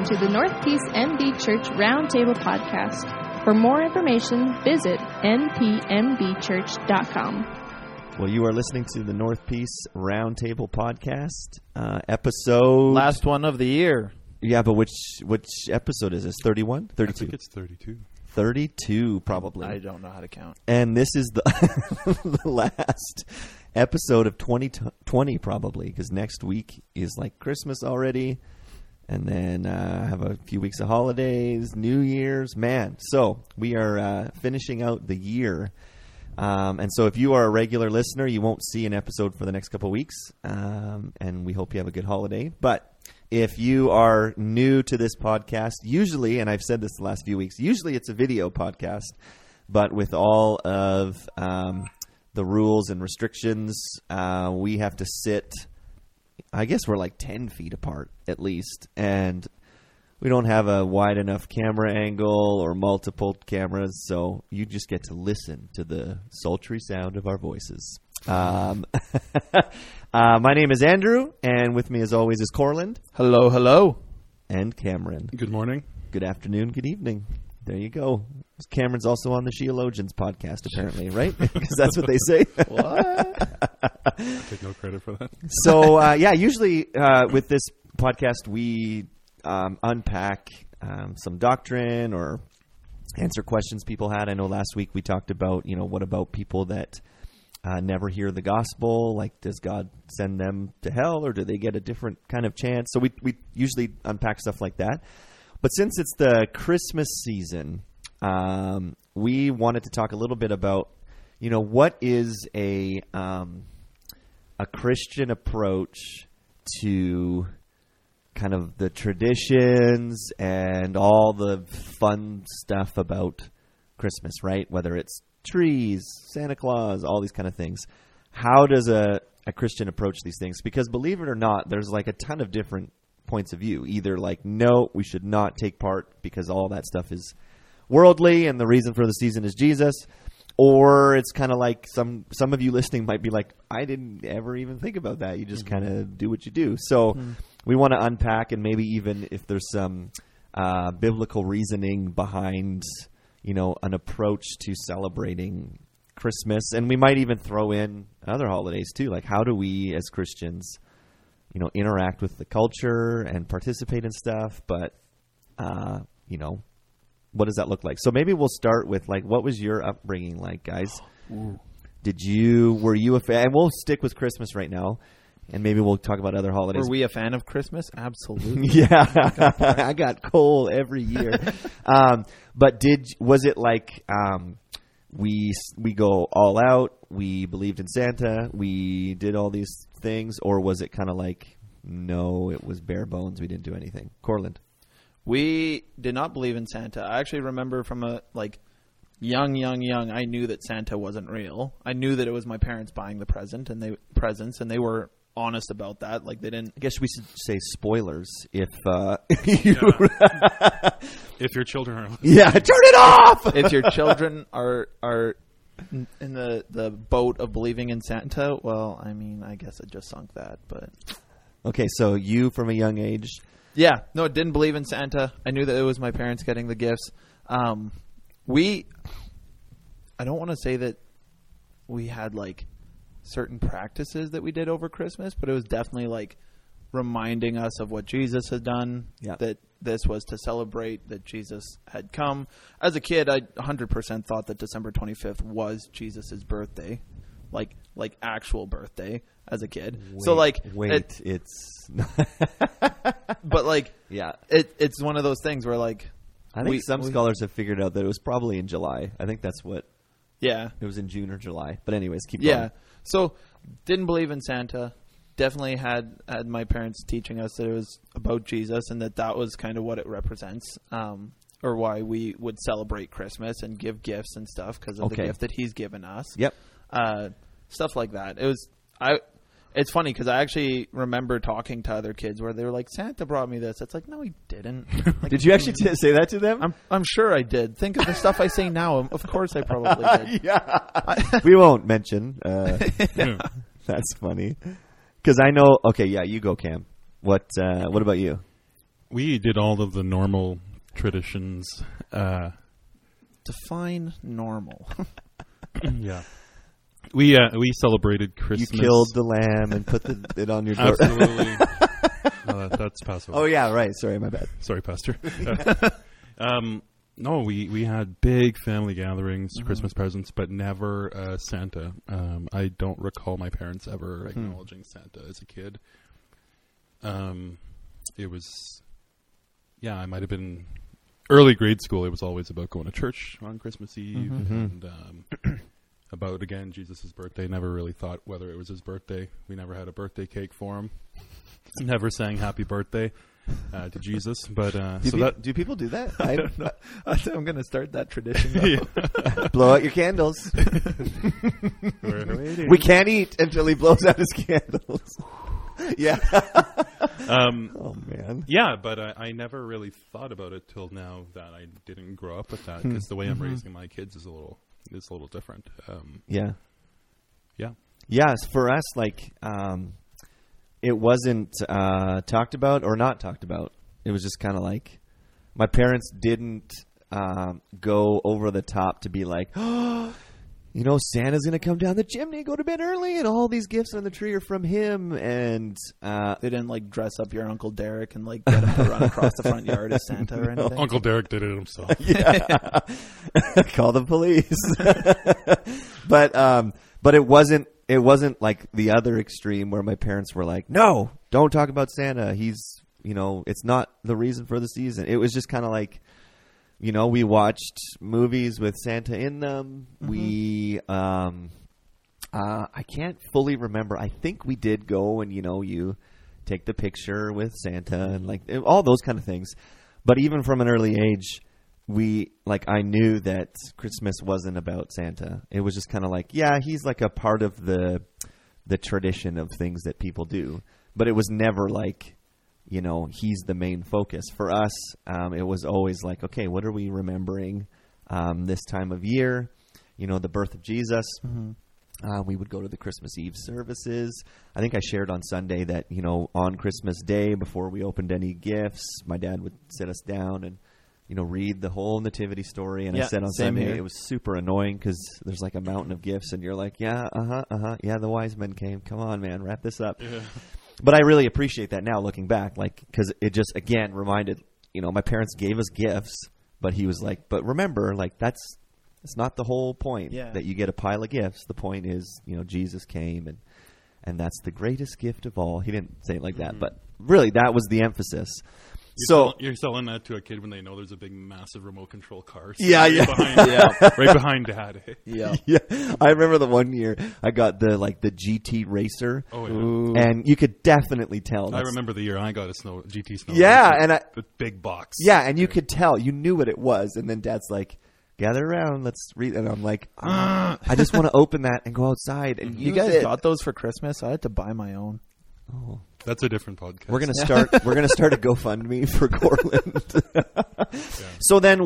to the North Peace MB Church Roundtable Podcast. For more information, visit npmbchurch.com. Well, you are listening to the North Peace Roundtable Podcast, episode... Last one of the year. Yeah, but which episode is this? 31? 32? I think it's 32. 32, probably. I don't know how to count. And this is the, the last episode of 2020, probably, because next week is like Christmas already. And then have a few weeks of holidays, New Year's. Man, so we are finishing out the year. And so if you are a regular listener, you won't see an episode for the next couple of weeks. And we hope you have a good holiday. But if you are new to this podcast, usually, and I've said this the last few weeks, usually it's a video podcast. But with all of the rules and restrictions, we have to sit... I guess we're like 10 feet apart at least, and we don't have a wide enough camera angle or multiple cameras, so you just get to listen to the sultry sound of our voices. My name is Andrew, and with me as always is Corland. Hello, hello. And Cameron. Good morning. Good afternoon, good evening. There you go. Cameron's also on the Sheologians podcast, apparently, right? Because that's what they say. What? I take no credit for that. So, usually with this podcast, we unpack some doctrine or answer questions people had. I know last week we talked about, what about people that never hear the gospel? Like, does God send them to hell, or do they get a different kind of chance? So we usually unpack stuff like that. But since it's the Christmas season, we wanted to talk a little bit about, what is a Christian approach to kind of the traditions and all the fun stuff about Christmas, right? Whether it's trees, Santa Claus, all these kind of things. How does a Christian approach these things? Because believe it or not, there's like a ton of different points of view. Either like, no, we should not take part because all that stuff is worldly and the reason for the season is Jesus. Or it's kind of like some of you listening might be like, I didn't ever even think about that. You just kind of do what you do. So we want to unpack, and maybe even if there's some biblical reasoning behind, an approach to celebrating Christmas. And we might even throw in other holidays too. Like, how do we as Christians interact with the culture and participate in stuff, but, what does that look like? So maybe we'll start with, like, what was your upbringing like, guys? Ooh. Were you a fan? And we'll stick with Christmas right now, and maybe we'll talk about other holidays. Were we a fan of Christmas? Absolutely. Yeah. I got coal every year. But was it like, we go all out, we believed in Santa, we did all these things, or was it kind of like, no, it was bare bones, we didn't do anything? Corland. We did not believe in Santa. I actually remember from young, I knew that Santa wasn't real. I knew that it was my parents buying the presents, and they were honest about that. Like, they didn't. I guess we should say spoilers if if your children are yeah, turn it off. If your children are in the boat of believing in Santa, well, I mean, I guess I just sunk that, but okay. So you, from a young age. Yeah, no, didn't believe in Santa. I knew that it was my parents getting the gifts. I don't want to say that we had like certain practices that we did over Christmas, but it was definitely like reminding us of what Jesus had done, that this was to celebrate that Jesus had come. As a kid, I 100% thought that December 25th was Jesus' birthday, like actual birthday as a kid. It's but like, yeah, it's one of those things where like, I think some scholars have figured out that it was probably in July. I think that's what. Yeah, it was in June or July. But anyways, keep going. Yeah, so didn't believe in Santa. Definitely had my parents teaching us that it was about Jesus and that was kind of what it represents, or why we would celebrate Christmas and give gifts and stuff because of the gift that He's given us. Yep, stuff like that. It's funny because I actually remember talking to other kids where they were like, Santa brought me this. It's like, no, he didn't. Like, did you actually say that to them? I'm sure I did. Think of the stuff I say now. Of course I probably did. Yeah. We won't mention. That's funny. Because I know. Okay, yeah, you go, Cam. What about you? We did all of the normal traditions. Define normal. Yeah. We celebrated Christmas. You killed the lamb and put it on your door. Absolutely. That's Passover. Oh, yeah, right. Sorry, my bad. Sorry, Pastor. No, we had big family gatherings, Christmas presents, but never Santa. I don't recall my parents ever acknowledging Santa as a kid. It was, I might have been early grade school. It was always about going to church on Christmas Eve and about, again, Jesus' birthday. Never really thought whether it was his birthday. We never had a birthday cake for him. Never sang happy birthday to Jesus. But do people do that? I don't know. I'm going to start that tradition. Blow out your candles. We can't eat until he blows out his candles. Yeah. Oh man. Yeah, but I never really thought about it till now that I didn't grow up with that, because the way I'm raising my kids is a little different. Yeah. Yeah. For us, it wasn't talked about or not talked about. It was just kind of like my parents didn't go over the top to be like, oh, Santa's going to come down the chimney, go to bed early, and all these gifts on the tree are from him. And they didn't dress up your Uncle Derek and get him to run across the front yard as Santa or anything. Uncle Derek did it himself. Yeah. Call the police. But it wasn't like the other extreme where my parents were like, no, don't talk about Santa. He's, it's not the reason for the season. It was just kind of like, we watched movies with Santa in them. We, I can't fully remember. I think we did go and, you take the picture with Santa and all those kind of things. But even from an early age, I knew that Christmas wasn't about Santa. It was just kind of he's a part of the tradition of things that people do. But it was never he's the main focus. For us, it was always okay, what are we remembering this time of year? The birth of Jesus. We would go to the Christmas Eve services. I think I shared on Sunday that, on Christmas Day, before we opened any gifts, my dad would sit us down and read the whole nativity story. And I said on Sunday, it was super annoying because there's a mountain of gifts and you're yeah, the wise men came. Come on, man, wrap this up. Yeah. But I really appreciate that now looking back, because it just, again, reminded, my parents gave us gifts, but he was but remember, that's not the whole point that you get a pile of gifts. The point is, Jesus came and that's the greatest gift of all. He didn't say it like that, but really that was the emphasis. You're selling that to a kid when they know there's a big, massive remote control car. Right behind Dad. Yeah. I remember the one year I got the GT Racer. Oh yeah. And you could definitely tell. I remember the year I got a GT Snow. Yeah, Racer, and the big box. Yeah, and you could tell. You knew what it was, and then Dad's gather around, let's read. And I'm I just want to open that and go outside. And you guys got those for Christmas? I had to buy my own. Oh. That's a different podcast. We're gonna start a GoFundMe for Cortland. So then,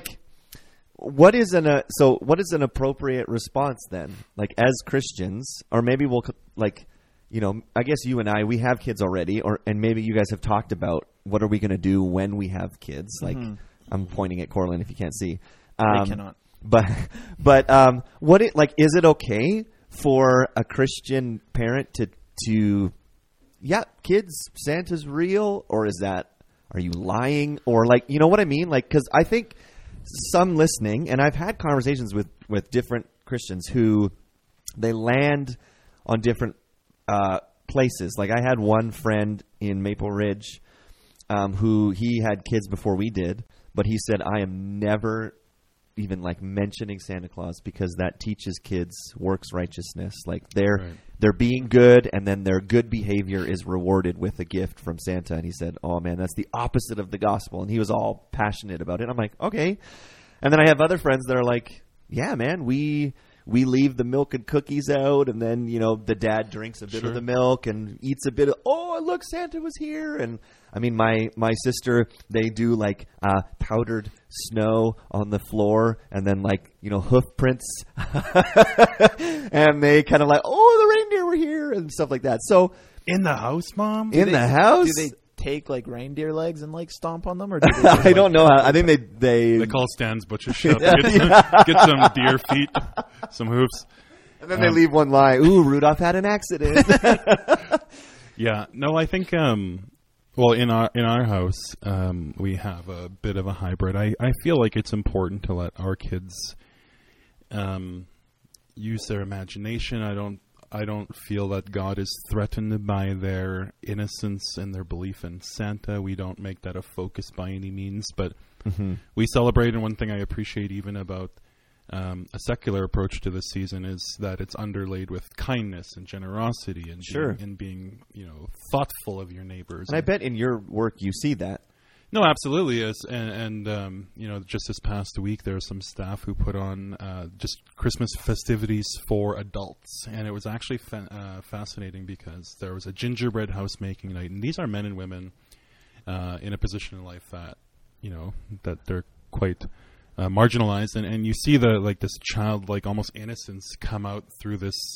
what is an appropriate response then? As Christians, or maybe we'll I guess you and I, we have kids already, and maybe you guys have talked about what are we going to do when we have kids. I'm pointing at Cortland if you can't see. I cannot. But is it okay for a Christian parent to yeah, kids, Santa's real, or are you lying? Or what I mean? Because I think some listening, and I've had conversations with different Christians who they land on different places. I had one friend in Maple Ridge who he had kids before we did, but he said, I am never even mentioning Santa Claus because that teaches kids works righteousness. They're being good, and then their good behavior is rewarded with a gift from Santa. And he said, oh man, that's the opposite of the gospel. And he was all passionate about it. I'm okay. And then I have other friends that are yeah, man, we leave the milk and cookies out, and then the dad drinks a bit of the milk and eats a bit of, oh look, Santa was here. And I mean, my sister, they do powdered snow on the floor, and then hoof prints, and they kind of oh, the reindeer were here and stuff like that. So in the house, Mom? In the house? Do they take like reindeer legs and like stomp on them, or do they just, I don't know how. I think they call Stan's Butcher Shop. Get some deer feet, some hoofs, and then they leave one line. Ooh, Rudolph had an accident. Yeah, no, I think. Well, in our house, we have a bit of a hybrid. I feel like it's important to let our kids use their imagination. I don't feel that God is threatened by their innocence and their belief in Santa. We don't make that a focus by any means, but we celebrate. And one thing I appreciate even about a secular approach to this season is that it's underlaid with kindness and generosity and being thoughtful of your neighbors. And I bet in your work you see that. No, absolutely. And just this past week, there was some staff who put on just Christmas festivities for adults. And it was actually fascinating because there was a gingerbread house making night. And these are men and women in a position in life that, that they're quite marginalized. And you see this childlike almost innocence come out through this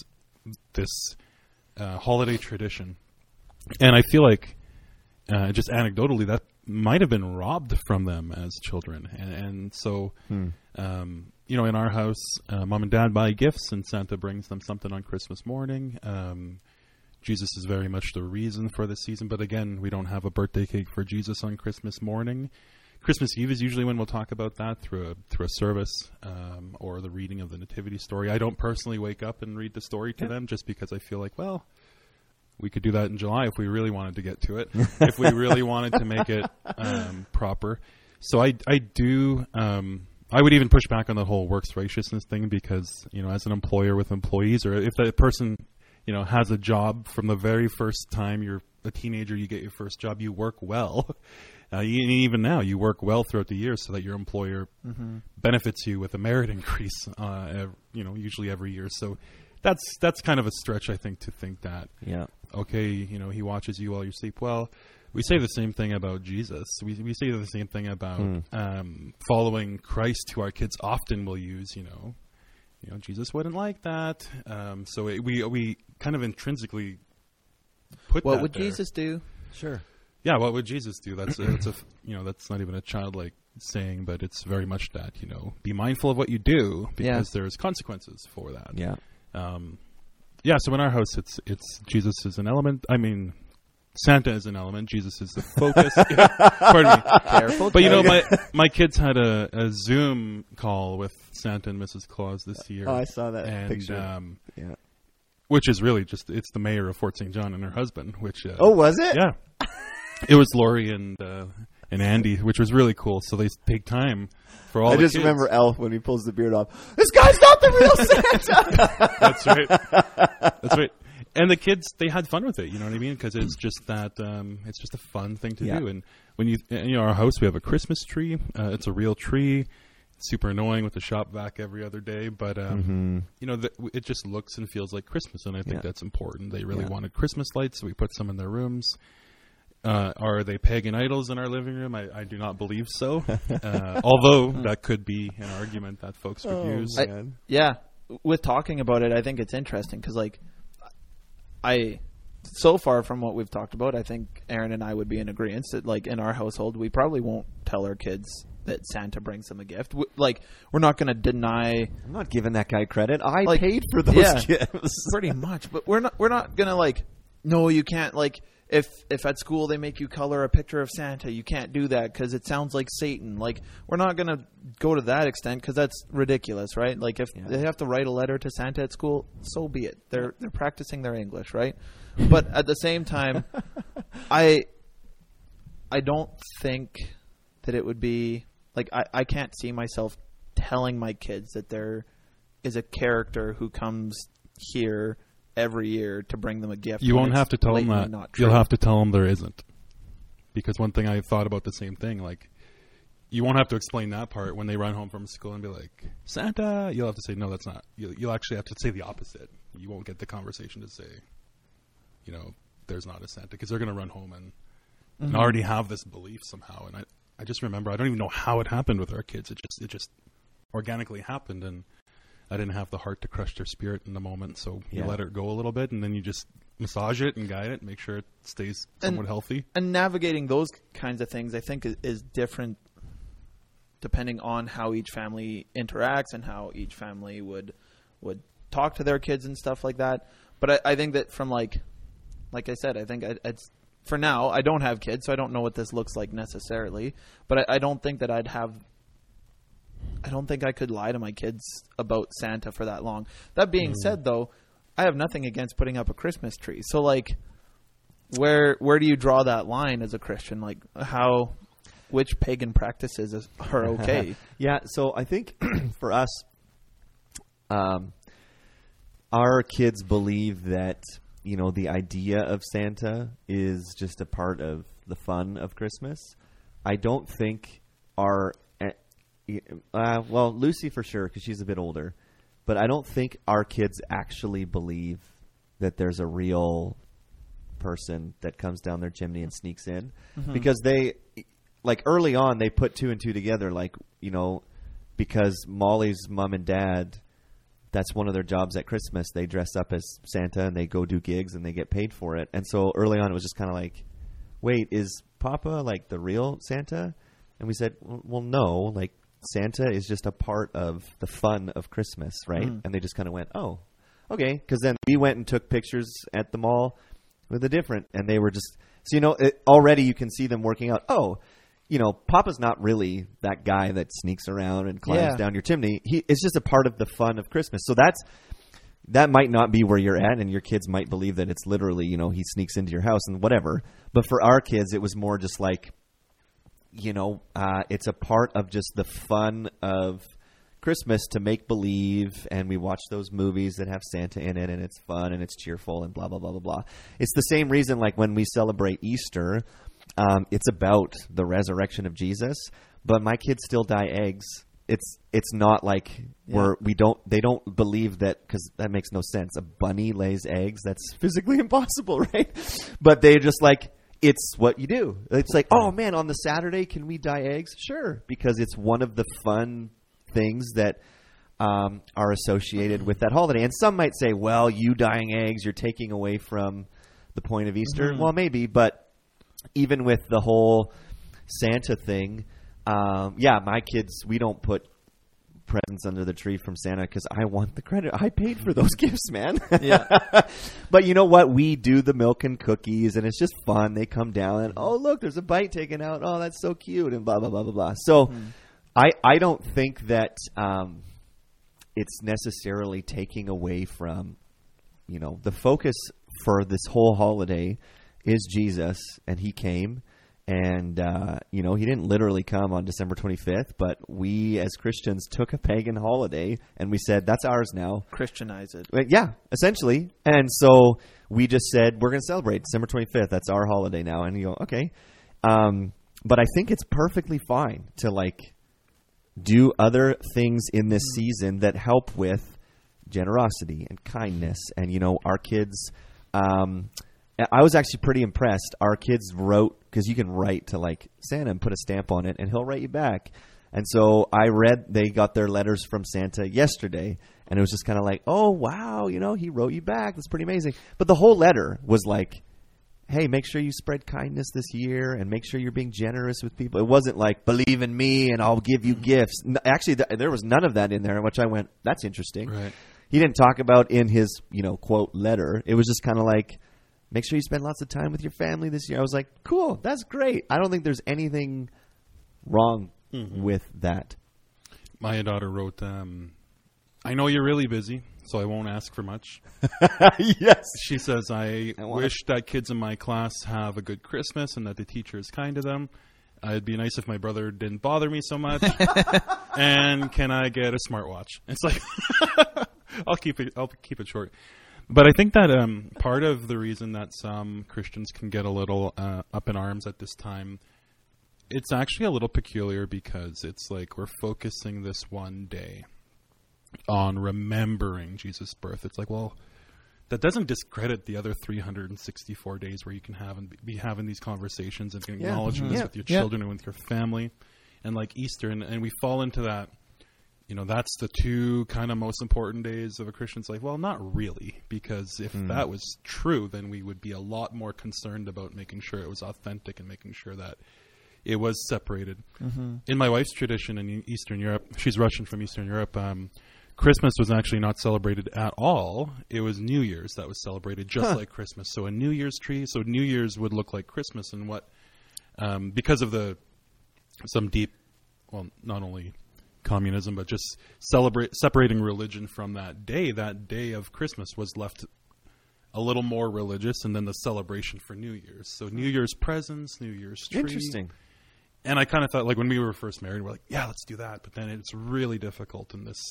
holiday tradition. And I feel like just anecdotally that might have been robbed from them as children. And so, in our house, mom and dad buy gifts and Santa brings them something on Christmas morning. Jesus is very much the reason for the season. But again, we don't have a birthday cake for Jesus on Christmas morning. Christmas Eve is usually when we'll talk about that through a service or the reading of the nativity story. I don't personally wake up and read the story to them just because I feel like, well, we could do that in July if we really wanted to get to it, if we really wanted to make it proper. So I do. I would even push back on the whole works righteousness thing because, as an employer with employees, or if that person, has a job from the very first time you're a teenager, you get your first job, you work well. Even now, you work well throughout the year so that your employer benefits you with a merit increase, usually every year. So that's kind of a stretch, I think, to think that, okay, he watches you while you sleep. Well, we say the same thing about Jesus. We say the same thing about following Christ, who our kids often will use, Jesus wouldn't like that. So we kind of intrinsically put what that would there. Jesus do? Sure. Yeah, what would Jesus do? That's that's not even a childlike saying, but it's very much that, be mindful of what you do because there's consequences for that. Yeah. So in our house, it's Jesus is an element. I mean, Santa is an element. Jesus is the focus. Pardon me. Careful. But my kids had a Zoom call with Santa and Mrs. Claus this year. Oh, I saw that picture. Which is really just, it's the mayor of Fort St. John and her husband. Which was it? Yeah. It was Lori and Andy, which was really cool. So they take time for all the kids. I just remember Elf when he pulls the beard off. This guy's not the real Santa! That's right. That's right. And the kids, they had fun with it, you know what I mean? Because it's just that, it's just a fun thing to do. And when our house, we have a Christmas tree. It's a real tree. It's super annoying with the shop vac every other day. But, it just looks and feels like Christmas. And I think that's important. They really wanted Christmas lights, so we put some in their rooms. Are they pagan idols in our living room? I do not believe so. Although that could be an argument that folks could use. With talking about it, I think it's interesting because, so far from what we've talked about, I think Aaron and I would be in agreement that, in our household, we probably won't tell our kids that Santa brings them a gift. We're not going to deny. I'm not giving that guy credit. I paid for those gifts, pretty much. But we're not going to no, you can't If at school they make you color a picture of Santa, you can't do that because it sounds like Satan. We're not going to go to that extent because that's ridiculous, right? If they have to write a letter to Santa at school, so be it. They're practicing their English, right? But at the same time, I don't think that it would be I can't see myself telling my kids that there is a character who comes here every year to bring them a gift. You won't have to tell them that. You'll have to tell them there isn't. Because one thing I thought about the same thing, you won't have to explain that part when they run home from school and be like, Santa. You'll have to say, no, that's not. You'll actually have to say the opposite. You won't get the conversation to say, there's not a Santa. Because they're going to run home and already have this belief somehow. And I just remember, I don't even know how it happened with our kids. It just organically happened. And I didn't have the heart to crush their spirit in the moment, so you let it go a little bit, and then you just massage it and guide it, make sure it stays somewhat healthy. And navigating those kinds of things, I think, is different depending on how each family interacts and how each family would talk to their kids and stuff like that. But I think that from like I said, I think it's for now, I don't have kids, so I don't know what this looks like necessarily. But I don't think that I don't think I could lie to my kids about Santa for that long. That being said, though, I have nothing against putting up a Christmas tree. So, like, where do you draw that line as a Christian? Like, which pagan practices are okay? Yeah, so I think for us, our kids believe that, you know, the idea of Santa is just a part of the fun of Christmas. I don't think well, Lucy for sure, because she's a bit older. But I don't think our kids actually believe that there's a real person that comes down their chimney and sneaks in. Mm-hmm. Because they, like early on, they put 2 and 2 together, like, you know, because Molly's mom and dad, that's one of their jobs at Christmas. They dress up as Santa and they go do gigs and they get paid for it. And so early on, it was just kind of like, wait, is Papa like the real Santa? And we said, well, no, like, Santa is just a part of the fun of Christmas, right? Mm. And they just kind of went, oh, okay. Because then we went and took pictures at the mall with a different, and they were just, so, you know, already you can see them working out, oh, you know, Papa's not really that guy that sneaks around and climbs down your chimney. It's just a part of the fun of Christmas. So that might not be where you're at, and your kids might believe that it's literally, you know, he sneaks into your house and whatever. But for our kids, it was more just like, you know, it's a part of just the fun of Christmas to make believe, and we watch those movies that have Santa in it, and it's fun and it's cheerful and blah, blah, blah, blah, blah. It's the same reason, like when we celebrate Easter, it's about the resurrection of Jesus, but my kids still dye eggs. It's not like they don't believe that, because that makes no sense. A bunny lays eggs. That's physically impossible, right? But they're just like, it's what you do. It's like, oh, man, on the Saturday, can we dye eggs? Sure, because it's one of the fun things that are associated with that holiday. And some might say, well, you dyeing eggs, you're taking away from the point of Easter. Mm-hmm. Well, maybe, but even with the whole Santa thing, my kids, we don't put presents under the tree from Santa because I want the credit. I paid for those gifts, man. Yeah. But you know what? We do the milk and cookies, and it's just fun. They come down and, oh, look, there's a bite taken out. Oh, that's so cute, and blah, blah, blah, blah, blah. So I don't think that it's necessarily taking away from, you know, the focus for this whole holiday is Jesus, and he came. And, you know, he didn't literally come on December 25th, but we as Christians took a pagan holiday and we said, that's ours now. Christianize it. Yeah, essentially. And so we just said, we're going to celebrate December 25th. That's our holiday now. And you go, okay. But I think it's perfectly fine to, like, do other things in this season that help with generosity and kindness. And, you know, our kids, I was actually pretty impressed. Our kids wrote, because you can write to like Santa and put a stamp on it and he'll write you back. And so I read, they got their letters from Santa yesterday, and it was just kind of like, oh, wow, you know, he wrote you back. That's pretty amazing. But the whole letter was like, hey, make sure you spread kindness this year and make sure you're being generous with people. It wasn't like, believe in me and I'll give you gifts. Actually, there was none of that in there, which I went, that's interesting. Right. He didn't talk about in his, you know, quote letter. It was just kind of like, make sure you spend lots of time with your family this year. I was like, cool, that's great. I don't think there's anything wrong with that. My daughter wrote, I know you're really busy, so I won't ask for much. Yes. She says, I wish that kids in my class have a good Christmas and that the teacher is kind to them. It'd be nice if my brother didn't bother me so much. And can I get a smartwatch? It's like, I'll keep it short. But I think that part of the reason that some Christians can get a little up in arms at this time, it's actually a little peculiar because it's like we're focusing this one day on remembering Jesus' birth. It's like, well, that doesn't discredit the other 364 days where you can have and be having these conversations and acknowledging this with your children and with your family, and like Easter, and we fall into that that's the two kind of most important days of a Christian's life. Well, not really, because if that was true, then we would be a lot more concerned about making sure it was authentic and making sure that it was separated. Mm-hmm. In my wife's tradition in Eastern Europe, she's Russian from Eastern Europe, Christmas was actually not celebrated at all. It was New Year's that was celebrated just like Christmas. So a New Year's tree, so New Year's would look like Christmas, and because of some deep, well, not only communism, but just separating religion from that day of Christmas was left a little more religious, and then the celebration for New Year's. So New Year's presents, New Year's tree. Interesting. And I kind of thought, like, when we were first married, we're like, yeah, let's do that. But then it's really difficult in this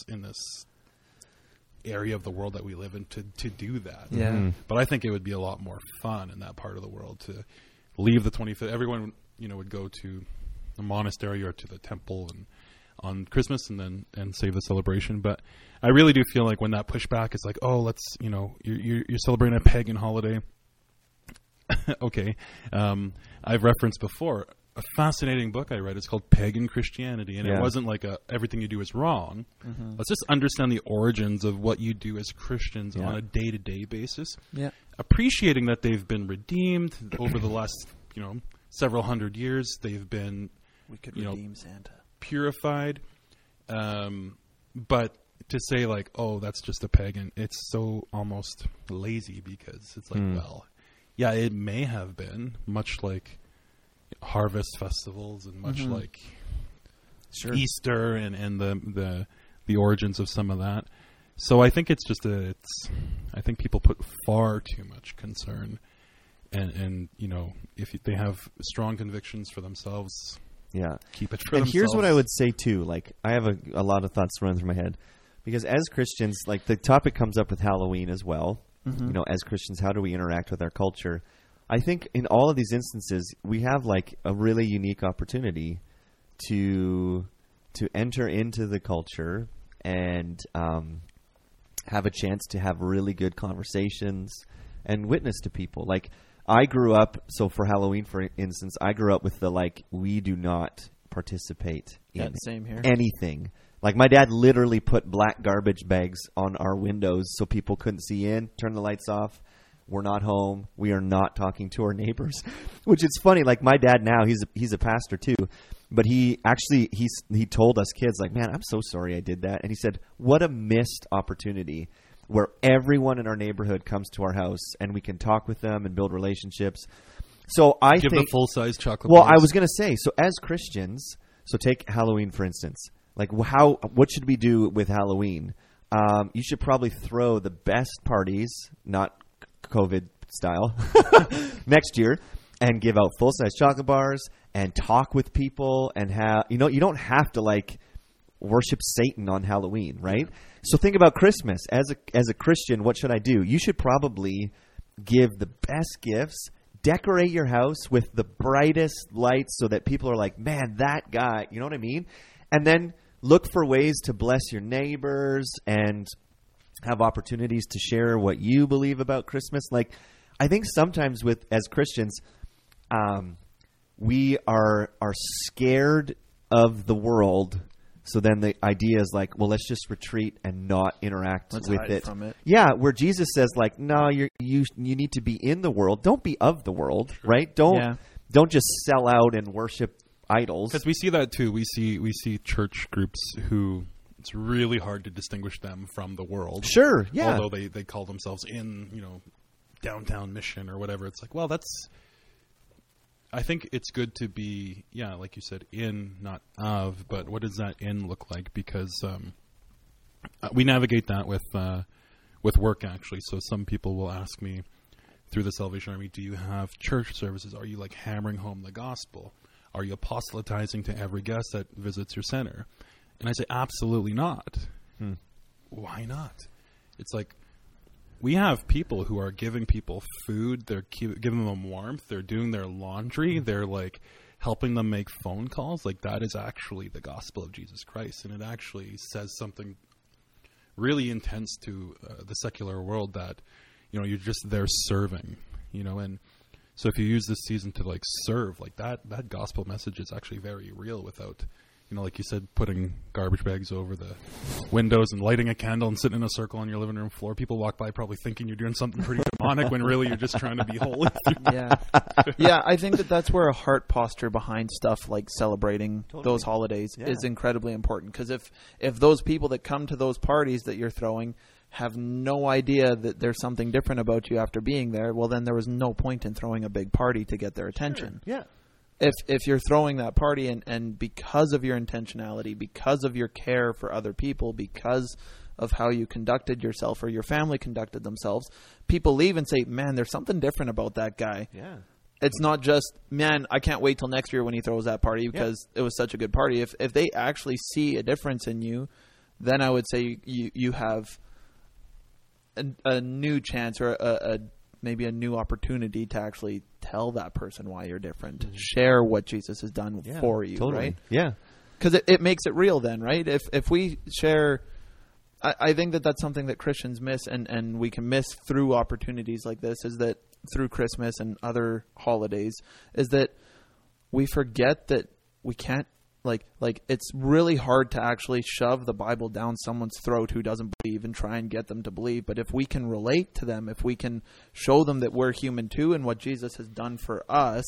area of the world that we live in to do that. Yeah. Mm-hmm. But I think it would be a lot more fun in that part of the world to leave the 25th. Everyone, would go to a monastery or to the temple and on Christmas and save the celebration. But I really do feel like when that pushback is like, oh, let's, you're celebrating a pagan holiday. Okay. I've referenced before a fascinating book I read. It's called Pagan Christianity, and it wasn't like everything you do is wrong. Mm-hmm. Let's just understand the origins of what you do as Christians on a day-to-day basis. Yeah. Appreciating that they've been redeemed over the last, several hundred years. They've been, we could redeem Santa. Purified. But to say like, oh, that's just a pagan, it's so almost lazy, because it's like, well, yeah, it may have been, much like harvest festivals and much like Easter and the origins of some of that. So I think it's just I think people put far too much concern, and if they have strong convictions for themselves, keep it for themselves. And here's what I would say too. Like, I have a lot of thoughts running through my head, because as Christians, like, the topic comes up with Halloween as well. Mm-hmm. As Christians, how do we interact with our culture? I think in all of these instances, we have like a really unique opportunity to enter into the culture and have a chance to have really good conversations and witness to people. Like, I grew up, so for Halloween, for instance, I grew up with the, like, we do not participate in same here. Anything. Like, my dad literally put black garbage bags on our windows so people couldn't see in, turn the lights off. We're not home. We are not talking to our neighbors, which is funny. Like, my dad now, he's a pastor too, but he told us kids, like, man, I'm so sorry I did that. And he said, what a missed opportunity where everyone in our neighborhood comes to our house and we can talk with them and build relationships. So I give them full-size chocolate bars. Well, I was going to say, so as Christians, so take Halloween, for instance. Like, what should we do with Halloween? You should probably throw the best parties, not COVID style, next year, and give out full-size chocolate bars and talk with people and have, you don't have to like worship Satan on Halloween, right? So think about Christmas. As a Christian, what should I do? You should probably give the best gifts, decorate your house with the brightest lights so that people are like, man, that guy, you know what I mean? And then look for ways to bless your neighbors and have opportunities to share what you believe about Christmas. Like, I think sometimes as Christians, we are scared of the world. So then the idea is like, well, let's just retreat and not interact with it. From it. Yeah, where Jesus says like, no, you need to be in the world. Don't be of the world, right? Don't just sell out and worship idols. Because we see that too. We see church groups who it's really hard to distinguish them from the world. Sure, yeah. Although they call themselves in, downtown mission or whatever. It's like, well, I think it's good to be, like you said, in, not of, but what does that in look like? Because we navigate that with work, actually. So some people will ask me through the Salvation Army, do you have church services? Are you like hammering home the gospel? Are you apostolatizing to every guest that visits your center? And I say, absolutely not. Why not? It's like, we have people who are giving people food. They're giving them warmth. They're doing their laundry. They're like helping them make phone calls. Like, that is actually the gospel of Jesus Christ. And it actually says something really intense to the secular world that, you're just there serving, and so if you use this season to like serve, like that gospel message is actually very real without, You know, like you said, putting garbage bags over the windows and lighting a candle and sitting in a circle on your living room floor. People walk by probably thinking you're doing something pretty demonic when really you're just trying to be holy. Yeah. Yeah, I think that's where a heart posture behind stuff like celebrating those holidays is incredibly important. Because if those people that come to those parties that you're throwing have no idea that there's something different about you after being there, well, then there was no point in throwing a big party to get their attention. Sure. Yeah. If you're throwing that party and because of your intentionality, because of your care for other people, because of how you conducted yourself or your family conducted themselves, people leave and say, man, there's something different about that guy. Yeah. It's not just, man, I can't wait till next year when he throws that party because it was such a good party. If they actually see a difference in you, then I would say you have a new chance or maybe a new opportunity to actually tell that person why you're different. Share what Jesus has done for you, right? Yeah. Because it makes it real then, right? If we share, I think that's something that Christians miss and we can miss through opportunities like this, is that through Christmas and other holidays, is that we forget that we can't, like it's really hard to actually shove the Bible down someone's throat who doesn't believe and try and get them to believe. But if we can relate to them, if we can show them that we're human too and what Jesus has done for us,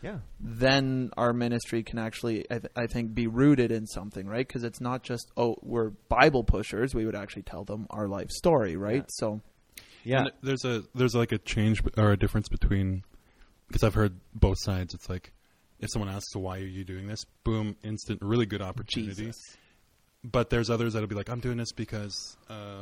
then our ministry can actually, I think, be rooted in something, right? Because it's not just, we're Bible pushers. We would actually tell them our life story, right? Yeah. So, and there's like a change or a difference between, because I've heard both sides. It's like, if someone asks, so why are you doing this? Boom, instant, really good opportunity. Jesus. But there's others that'll be like, I'm doing this because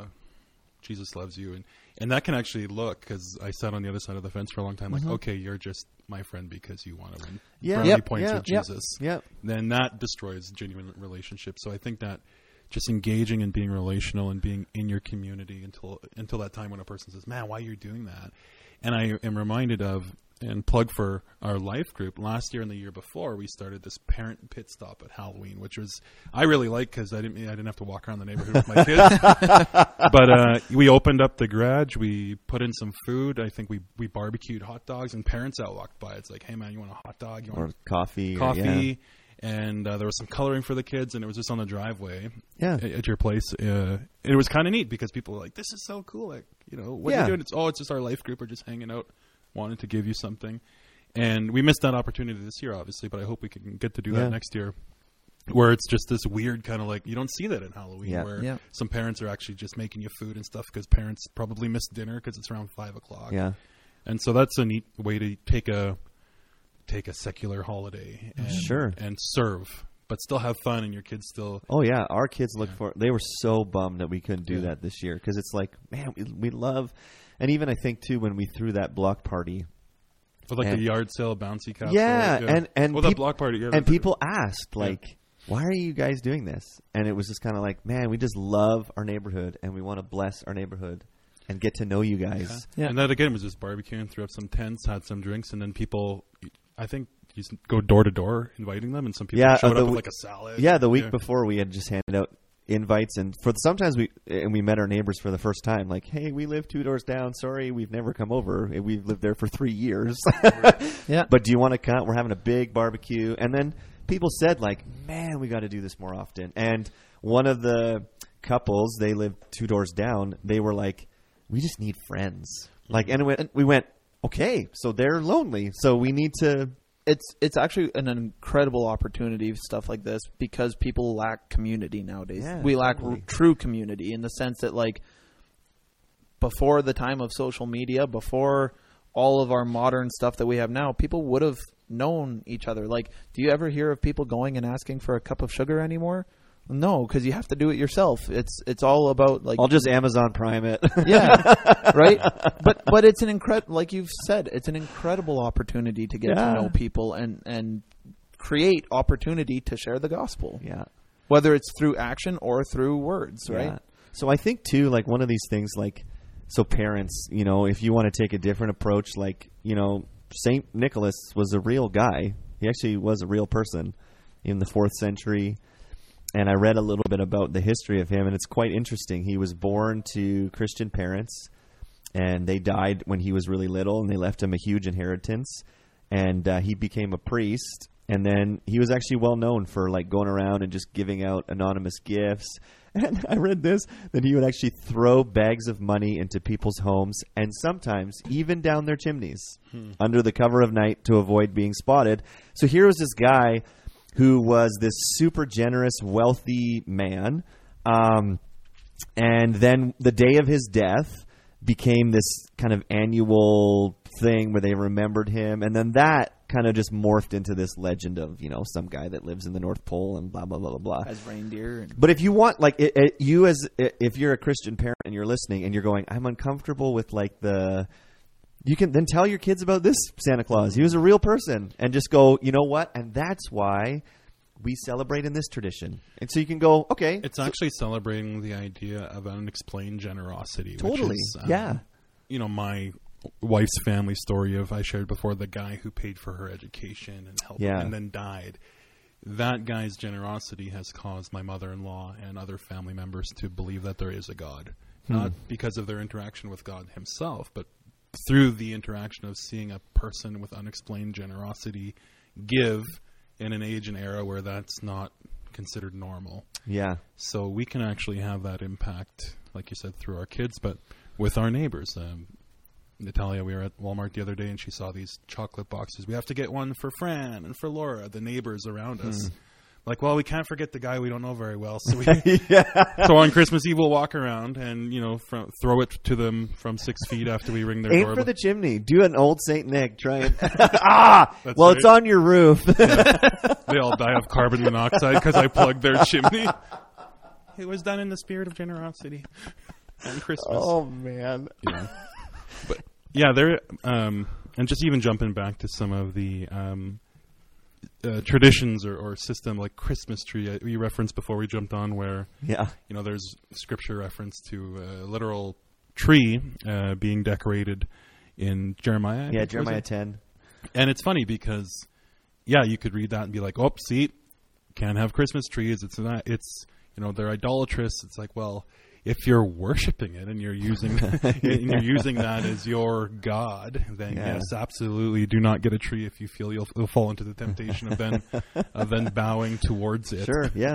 Jesus loves you. And that can actually look, because I sat on the other side of the fence for a long time, like, okay, you're just my friend because you want to win brownie points with Jesus. Yep. Then that destroys genuine relationships. So I think that just engaging and being relational and being in your community until that time when a person says, man, why are you doing that? And I am reminded of, and plug for our life group, last year and the year before, we started this parent pit stop at Halloween, which was, I really liked because I didn't have to walk around the neighborhood with my kids. But we opened up the garage, we put in some food. I think we barbecued hot dogs, and parents out walked by. It's like, hey man, you want a hot dog? You want coffee? And there was some coloring for the kids, and it was just on the driveway at your place. It was kind of neat because people were like, this is so cool. Like, what are you doing? It's just our life group. We're just hanging out, wanted to give you something. And we missed that opportunity this year, obviously, but I hope we can get to do that next year, where it's just this weird kind of like, you don't see that in Halloween, where some parents are actually just making you food and stuff because parents probably missed dinner because it's around 5 o'clock. Yeah. And so that's a neat way to take a secular holiday and serve, but still have fun, and your kids still. Oh yeah, our kids they were so bummed that we couldn't do that this year, because it's like, man, we love, and even I think too when we threw that block party, the yard sale bouncy castle, and that block party, and people asked like, why are you guys doing this? And it was just kind of like, man, we just love our neighborhood and we want to bless our neighborhood and get to know you guys. Yeah. And that again was just barbecuing, threw up some tents, had some drinks, and then people, I think, you just go door to door inviting them, and some people showed up with like a salad. Yeah, the week before we had just handed out invites, and sometimes we met our neighbors for the first time. Like, hey, we live 2 doors down. Sorry, we've never come over. We've lived there for 3 years. But do you want to come? We're having a big barbecue. And then people said, like, man, we got to do this more often. And one of the couples, they lived 2 doors down. They were like, we just need friends. Like, and we went, okay, so they're lonely, so we need to. It's actually an incredible opportunity, stuff like this, because people lack community nowadays. Yeah, we lack true community, in the sense that, like, before the time of social media, before all of our modern stuff that we have now, people would have known each other. Like, do you ever hear of people going and asking for a cup of sugar anymore? No, because you have to do it yourself. It's all about, like, I'll just Amazon Prime it. Right. But it's an incredible, like you've said, it's an incredible opportunity to get to know people and create opportunity to share the gospel. Yeah, whether it's through action or through words, right? Yeah. So I think too, like, one of these things, like, so parents, if you want to take a different approach, like, Saint Nicholas was a real guy. He actually was a real person in the 4th century. And I read a little bit about the history of him, and it's quite interesting. He was born to Christian parents, and they died when he was really little, and they left him a huge inheritance. And he became a priest, And then he was actually well known for like going around and just giving out anonymous gifts. And I read this, that he would actually throw bags of money into people's homes and sometimes even down their chimneys under the cover of night to avoid being spotted. So here was this guy who was this super generous, wealthy man. And then the day of his death became this kind of annual thing where they remembered him. And then that kind of just morphed into this legend of, some guy that lives in the North Pole and blah, blah, blah, blah, blah. As reindeer. But if you want, like, if you're a Christian parent and you're listening and you're going, I'm uncomfortable with, like, you can then tell your kids about this Santa Claus. He was a real person. And just go, you know what? And that's why we celebrate in this tradition. And so you can go, okay. It's actually celebrating the idea of unexplained generosity. Totally, which is, yeah. My wife's family story I shared before, the guy who paid for her education and helped her and then died. That guy's generosity has caused my mother-in-law and other family members to believe that there is a God. Not because of their interaction with God himself, but through the interaction of seeing a person with unexplained generosity give in an age and era where that's not considered normal. Yeah. So we can actually have that impact, like you said, through our kids, but with our neighbors. Natalia, we were at Walmart the other day, and she saw these chocolate boxes. We have to get one for Fran and for Laura, the neighbors around us. Like, well, we can't forget the guy we don't know very well. So so on Christmas Eve, we'll walk around and, throw it to them from 6 feet after we ring their doorbell. Aim for the chimney. Do an old St. Nick. Try and... Well, right. It's on your roof. They all die of carbon monoxide because I plugged their chimney. It was done in the spirit of generosity on Christmas. Oh, man. Yeah. But, yeah, there... and just even jumping back to some of the... traditions or system like Christmas tree we referenced before we jumped on, where there's scripture reference to a literal tree being decorated in Jeremiah. Jeremiah 10. And it's funny because you could read that and be like, oh, see, can't have Christmas trees. It's they're idolatrous. It's like, well, if you're worshiping it and you're using that as your God, then yes, absolutely, do not get a tree if you feel you'll fall into the temptation of then bowing towards it. Sure, yeah.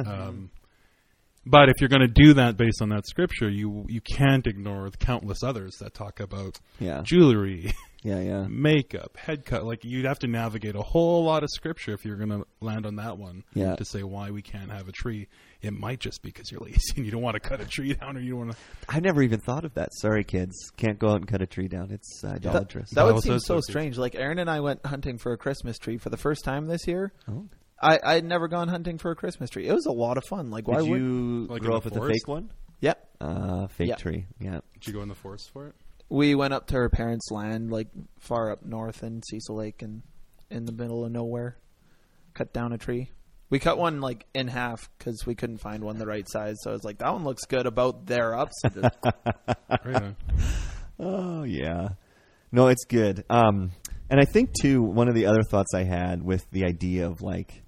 But if you're going to do that based on that scripture, you can't ignore the countless others that talk about jewelry, makeup, head cut. Like, you'd have to navigate a whole lot of scripture if you're going to land on that one to say why we can't have a tree. It might just be because you're lazy and you don't want to cut a tree down, or you don't want to. I never even thought of that. Sorry, kids. Can't go out and cut a tree down. It's idolatrous. That would seem so strange. Like, Aaron and I went hunting for a Christmas tree for the first time this year. Oh. I had never gone hunting for a Christmas tree. It was a lot of fun. Like, why would you grow up with a fake one? Yep. Fake tree. Yeah. Did you go in the forest for it? We went up to her parents' land, like far up north in Cecil Lake and in the middle of nowhere. Cut down a tree. We cut one like in half because we couldn't find one the right size. So I was like, that one looks good about there up. So just... Oh, yeah. No, it's good. And I think, too, one of the other thoughts I had with the idea of, like,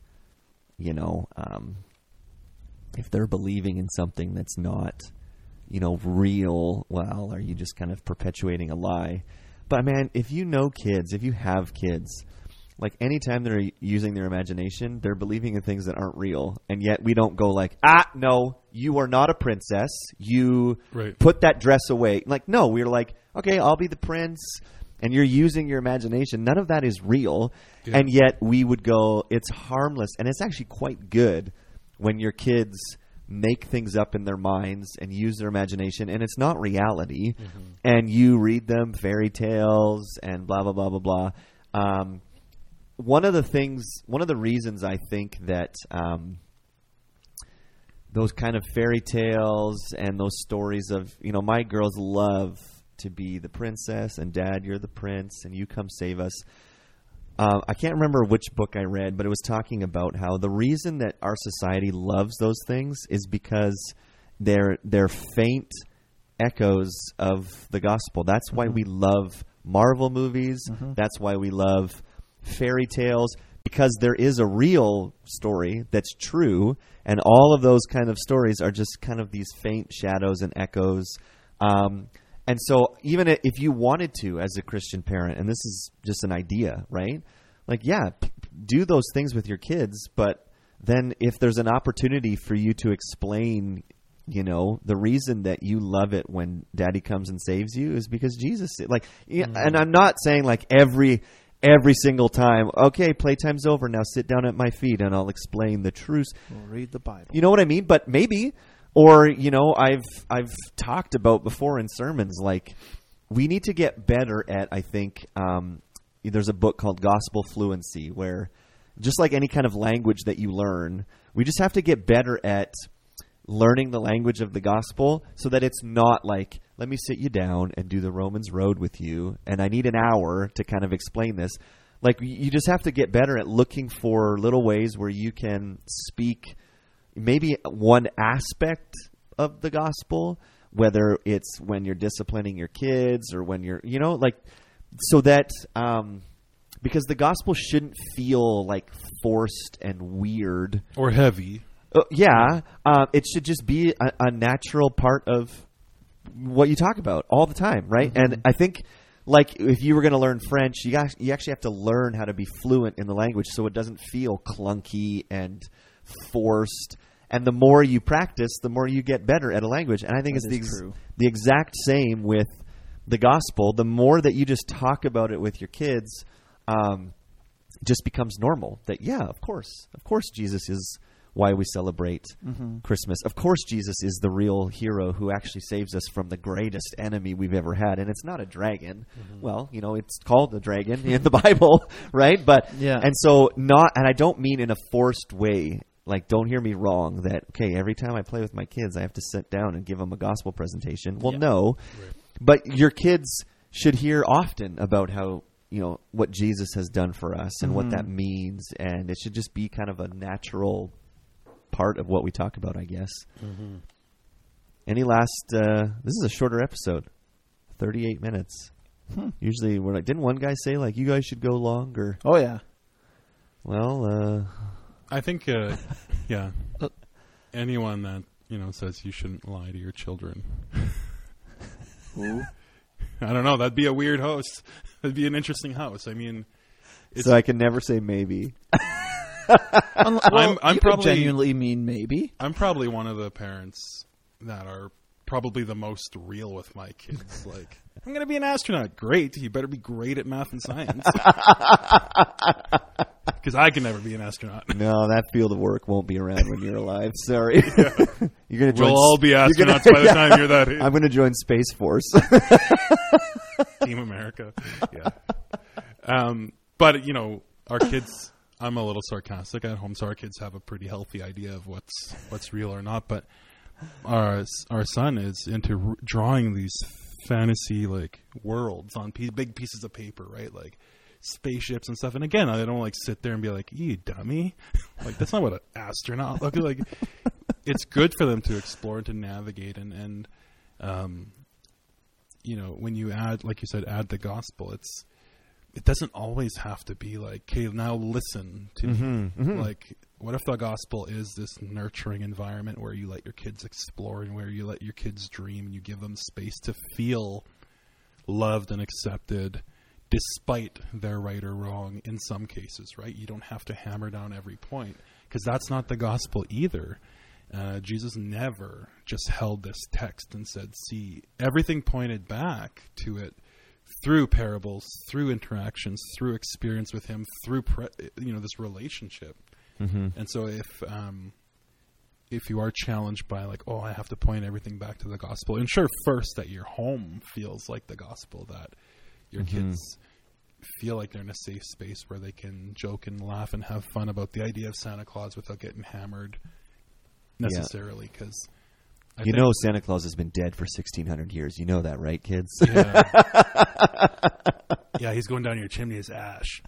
if they're believing in something that's not, real, well, are you just kind of perpetuating a lie? But, man, if you have kids, like, anytime they're using their imagination, they're believing in things that aren't real. And yet we don't go like, no, you are not a princess. You put that dress away. Like, no, we're like, okay, I'll be the prince. And you're using your imagination. None of that is real. Yeah. And yet we would go, it's harmless. And it's actually quite good when your kids make things up in their minds and use their imagination. And it's not reality. Mm-hmm. And you read them fairy tales and blah, blah, blah, blah, blah. One of the reasons I think that those kind of fairy tales and those stories of, my girls love to be the princess and Dad, you're the prince and you come save us. I can't remember which book I read, but it was talking about how the reason that our society loves those things is because they're faint echoes of the gospel. That's why we love Marvel movies. Mm-hmm. That's why we love fairy tales, because there is a real story that's true, and all of those kind of stories are just kind of these faint shadows and echoes. And so even if you wanted to, as a Christian parent, and this is just an idea, right? Like, yeah, do those things with your kids, but then if there's an opportunity for you to explain, you know, the reason that you love it when Daddy comes and saves you is because Jesus did. Like, and I'm not saying like every single time, okay, playtime's over, now sit down at my feet and I'll explain the truths. We'll read the Bible. You know what I mean? But maybe, or, you know, I've talked about before in sermons, like, we need to get better at, I think, there's a book called Gospel Fluency, where just like any kind of language that you learn, we just have to get better at learning the language of the gospel so that it's not like, let me sit you down and do the Romans Road with you, and I need an hour to kind of explain this. Like, you just have to get better at looking for little ways where you can speak maybe one aspect of the gospel, whether it's when you're disciplining your kids or when you're, you know, like, so that, because the gospel shouldn't feel like forced and weird. Or heavy. Yeah. It should just be a natural part of what you talk about all the time, right? Mm-hmm. And I think, like, if you were going to learn French, you actually have to learn how to be fluent in the language so it doesn't feel clunky and forced. And the more you practice, the more you get better at a language. And I think it's the exact same with the gospel. The more that you just talk about it with your kids, just becomes normal. That, yeah, of course Jesus is why we celebrate Christmas. Of course Jesus is the real hero who actually saves us from the greatest enemy we've ever had. And it's not a dragon. Well, you know, it's called a dragon in the Bible, right? But, yeah. And I don't mean in a forced way. Like, don't hear me wrong that, okay, every time I play with my kids, I have to sit down and give them a gospel presentation. Well, no. Right. But your kids should hear often about how, you know, what Jesus has done for us and what that means. And it should just be kind of a natural part of what we talk about, I guess. Any last, this is a shorter episode, 38 minutes. Usually we're like, didn't one guy say, like, you guys should go longer? Oh, yeah. Well, I think, yeah, anyone that, you know, says you shouldn't lie to your children. Ooh. I don't know. That'd be a weird host. That'd be an interesting house. I mean, so I can never say maybe. I'm probably genuinely mean maybe. I'm probably one of the parents that are probably the most real with my kids. Like, I'm going to be an astronaut. Great. You better be great at math and science. Because I can never be an astronaut. No, that field of work won't be around when you're alive. Sorry. Yeah. You're gonna join. We'll all be astronauts by the time you're that age. I'm going to join Space Force. Team America. Yeah. But, you know, our kids, I'm a little sarcastic at home, so our kids have a pretty healthy idea of what's real or not. But our son is into drawing these fantasy, like, worlds on big pieces of paper, right? Like, spaceships and stuff. And again, I don't like sit there and be like, you dummy. Like, that's not what an astronaut looks like. It's good for them to explore and to navigate and you know, when you add, like you said, add the gospel, it doesn't always have to be like, okay, now listen to me. Like, what if the gospel is this nurturing environment where you let your kids explore and where you let your kids dream and you give them space to feel loved and accepted despite their right or wrong in some cases, right? You don't have to hammer down every point because that's not the gospel either. Jesus never just held this text and said, see, everything pointed back to it through parables, through interactions, through experience with him, through, this relationship. And so if you are challenged by like, oh, I have to point everything back to the gospel, ensure first that your home feels like the gospel, that your kids feel like they're in a safe space where they can joke and laugh and have fun about the idea of Santa Claus without getting hammered necessarily. Because you know Santa Claus has been dead for 1,600 years. You know that, right, kids? Yeah, yeah, he's going down your chimney as ash.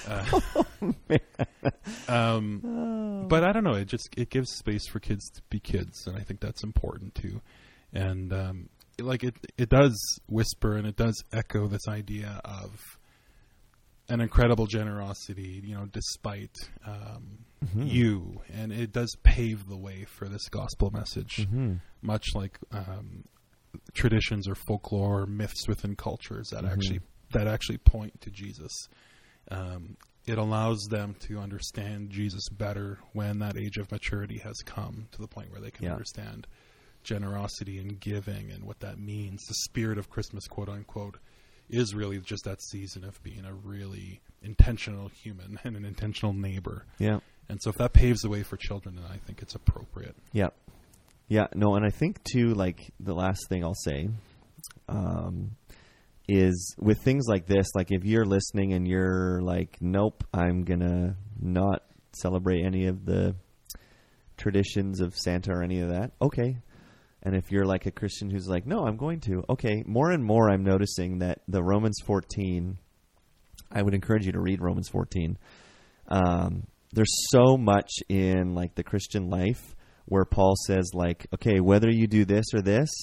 But I don't know. It gives space for kids to be kids, and I think that's important too. And it does whisper and it does echo this idea of an incredible generosity, despite you, and it does pave the way for this gospel message, much like traditions or folklore or myths within cultures that actually point to Jesus. it allows them to understand Jesus better when that age of maturity has come to the point where they can understand generosity and giving and what that means. The spirit of Christmas, quote unquote, is really just that season of being a really intentional human and an intentional neighbor. Yeah. And so if that paves the way for children, then I think it's appropriate. Yeah. Yeah. No, and I think too, like the last thing I'll say is with things like this, like if you're listening and you're like, nope, I'm going to not celebrate any of the traditions of Santa or any of that. Okay. And if you're like a Christian who's like, no, I'm going to. Okay, more and more I'm noticing that the Romans 14, I would encourage you to read Romans 14. There's so much in like the Christian life where Paul says like, okay, whether you do this or this,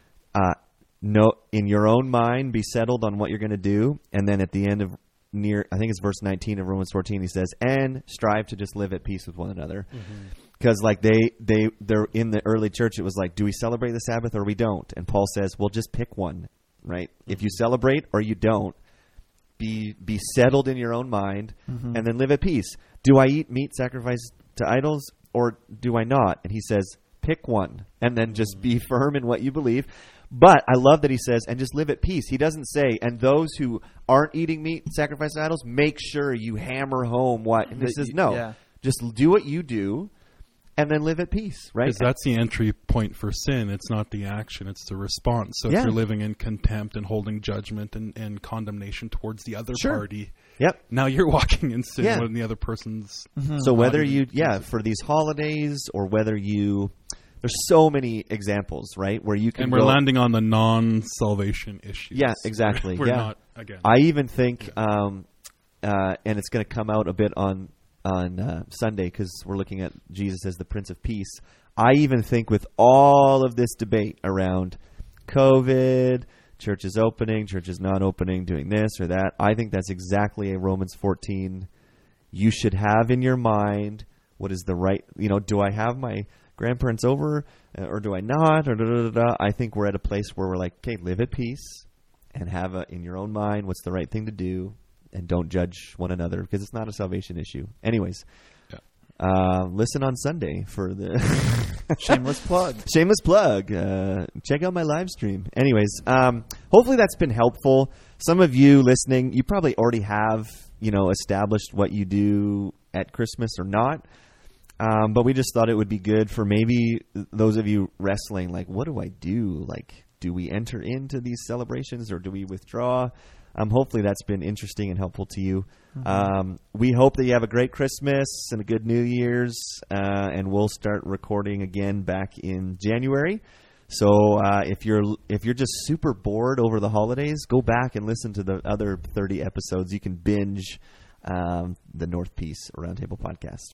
no, in your own mind, be settled on what you're going to do. And then at the end of I think it's verse 19 of Romans 14, he says, and strive to just live at peace with one another. Because like they're in the early church, it was like, do we celebrate the Sabbath or we don't? And Paul says, well, just pick one, right? If you celebrate or you don't, be settled in your own mind and then live at peace. Do I eat meat sacrificed to idols or do I not? And he says, pick one and then just be firm in what you believe. But I love that he says, and just live at peace. He doesn't say, and those who aren't eating meat sacrificed to idols, make sure you hammer home what. And he says, no, just do what you do and then live at peace, right? Because that's the entry point for sin. It's not the action, it's the response. So if you're living in contempt and holding judgment and condemnation towards the other party, now you're walking in sin when the other person's... So whether you, for these holidays or whether you... There's so many examples, right, where you can. And we're landing on the non-salvation issues. Yeah, exactly. We're not again. I even think, and it's going to come out a bit on Sunday because we're looking at Jesus as the Prince of Peace. I even think with all of this debate around COVID, churches opening, churches not opening, doing this or that, I think that's exactly a Romans 14. You should have in your mind what is the right. Do I have my grandparents over or do I not? Or I think we're at a place where we're like, okay, live at peace and have in your own mind what's the right thing to do and don't judge one another because it's not a salvation issue. Anyways, listen on Sunday for the shameless plug. Shameless plug. Check out my live stream. Anyways, hopefully that's been helpful. Some of you listening, you probably already have, established what you do at Christmas or not. But we just thought it would be good for maybe those of you wrestling, like, what do I do? Like, do we enter into these celebrations or do we withdraw? Hopefully that's been interesting and helpful to you. We hope that you have a great Christmas and a good New Year's, and we'll start recording again back in January. So if you're just super bored over the holidays, go back and listen to the other 30 episodes. You can binge the North Peace Roundtable podcast.